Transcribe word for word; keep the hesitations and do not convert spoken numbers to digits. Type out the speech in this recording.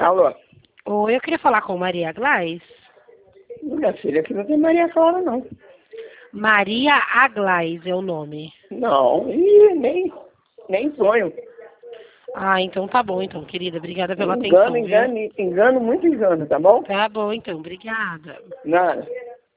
Alô? Oi, eu queria falar com Maria Aglais. Minha filha, aqui não tem Maria Clara, não. Maria Aglais é o nome. Não, e nem, nem sonho. Ah, então tá bom, então, querida. Obrigada pela Engano, atenção, viu? engano, engano, muito engano, tá bom? Tá bom, então. Obrigada. Nada.